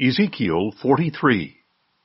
Ezekiel 43.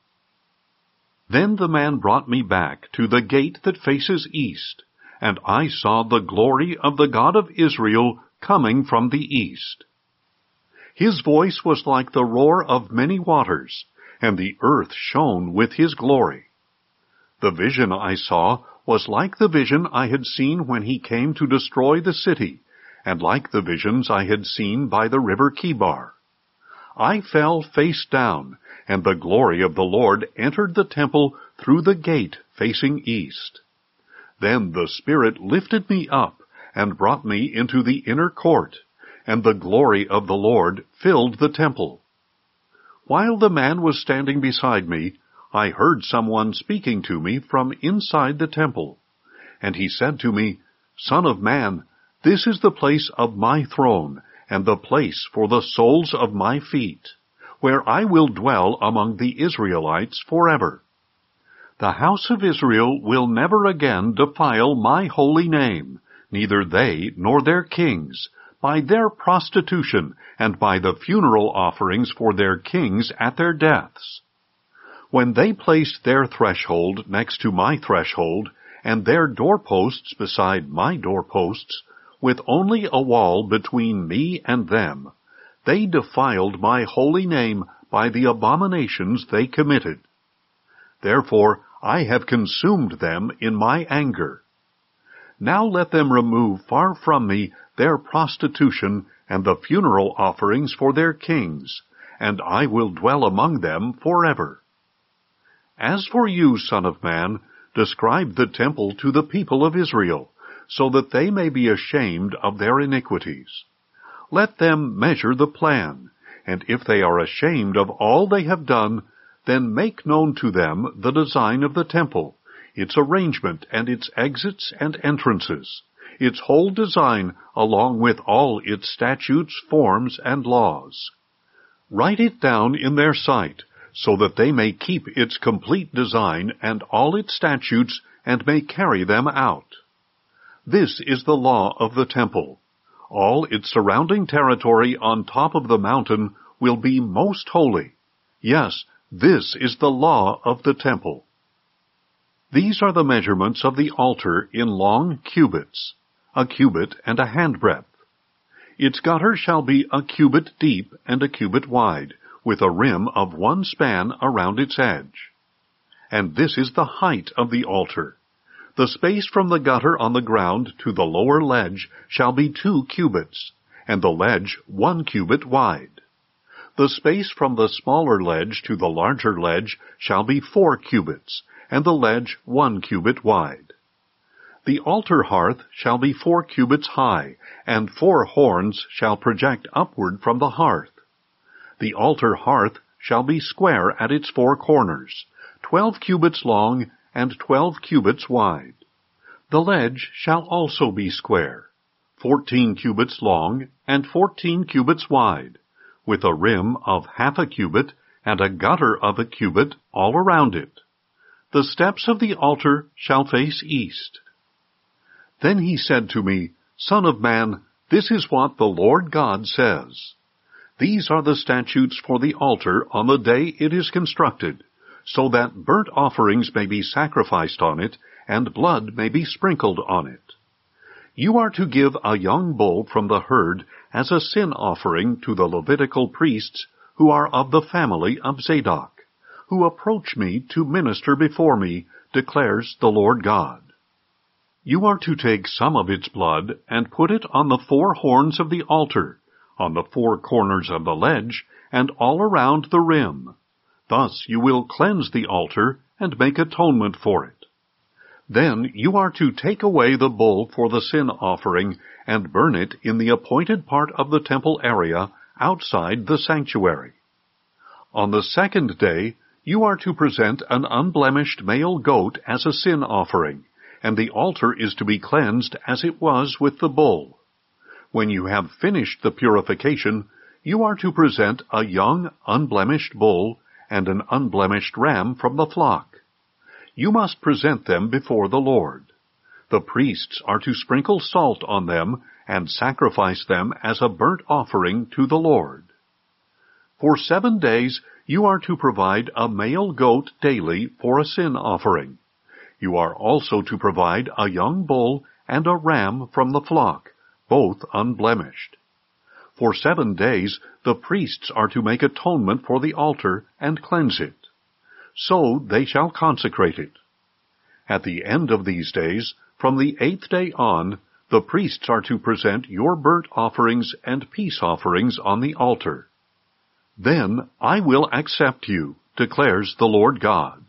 Then the man brought me back to the gate that faces east, and I saw the glory of the God of Israel coming from the east. His voice was like the roar of many waters, and the earth shone with his glory. The vision I saw was like the vision I had seen when he came to destroy the city, and like the visions I had seen by the river Chebar. I fell face down, and the glory of the Lord entered the temple through the gate facing east. Then the Spirit lifted me up and brought me into the inner court, and the glory of the Lord filled the temple. While the man was standing beside me, I heard someone speaking to me from inside the temple. And he said to me, "Son of man, this is the place of my throne, and the place for the soles of my feet, where I will dwell among the Israelites forever. The house of Israel will never again defile my holy name, neither they nor their kings, by their prostitution and by the funeral offerings for their kings at their deaths. When they place their threshold next to my threshold, and their doorposts beside my doorposts, with only a wall between me and them, they defiled my holy name by the abominations they committed. Therefore I have consumed them in my anger. Now let them remove far from me their prostitution and the funeral offerings for their kings, and I will dwell among them forever. As for you, Son of man, describe the temple to the people of Israel, so that they may be ashamed of their iniquities. Let them measure the plan, and if they are ashamed of all they have done, then make known to them the design of the temple, its arrangement and its exits and entrances, its whole design along with all its statutes, forms, and laws. Write it down in their sight, so that they may keep its complete design and all its statutes and may carry them out. This is the law of the temple. All its surrounding territory on top of the mountain will be most holy. Yes, this is the law of the temple. These are the measurements of the altar in long cubits, a cubit and a handbreadth. Its gutter shall be a cubit deep and a cubit wide, with a rim of 1 span around its edge. And this is the height of the altar. The space from the gutter on the ground to the lower ledge shall be 2 cubits, and the ledge 1 cubit wide. The space from the smaller ledge to the larger ledge shall be 4 cubits, and the ledge 1 cubit wide. The altar hearth shall be 4 cubits high, and 4 horns shall project upward from the hearth. The altar hearth shall be square at its 4 corners, 12 cubits long, and 12 cubits wide. The ledge shall also be square, 14 cubits long, and 14 cubits wide, with a rim of half a cubit, and a gutter of a cubit all around it. The steps of the altar shall face east. Then he said to me, Son of man, this is what the Lord God says. These are the statutes for the altar on the day it is constructed, so that burnt offerings may be sacrificed on it, and blood may be sprinkled on it. You are to give a young bull from the herd as a sin offering to the Levitical priests who are of the family of Zadok, who approach me to minister before me, declares the Lord God. You are to take some of its blood and put it on the 4 horns of the altar, on the 4 corners of the ledge, and all around the rim. Thus you will cleanse the altar and make atonement for it. Then you are to take away the bull for the sin offering and burn it in the appointed part of the temple area outside the sanctuary. On the 2nd day you are to present an unblemished male goat as a sin offering, and the altar is to be cleansed as it was with the bull. When you have finished the purification, you are to present a young, unblemished bull and an unblemished ram from the flock. You must present them before the Lord. The priests are to sprinkle salt on them and sacrifice them as a burnt offering to the Lord. For 7 days you are to provide a male goat daily for a sin offering. You are also to provide a young bull and a ram from the flock, both unblemished. For 7 days the priests are to make atonement for the altar and cleanse it. So they shall consecrate it. At the end of these days, from the 8th day on, the priests are to present your burnt offerings and peace offerings on the altar. Then I will accept you, declares the Lord God.